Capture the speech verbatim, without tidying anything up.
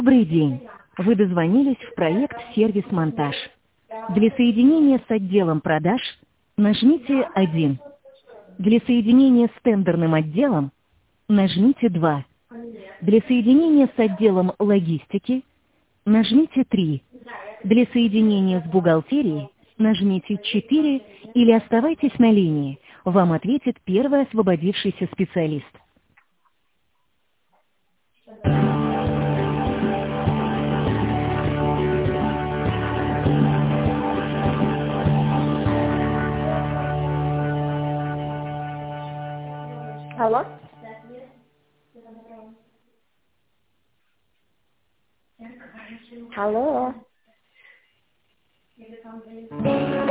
Добрый день. Вы дозвонились в проект «Сервис-монтаж». Для соединения с отделом продаж нажмите один. Для соединения с тендерным отделом нажмите два. Для соединения с отделом логистики нажмите три. Для соединения с бухгалтерией нажмите четыре или оставайтесь на линии. Вам ответит первый освободившийся специалист. Алло? Алло?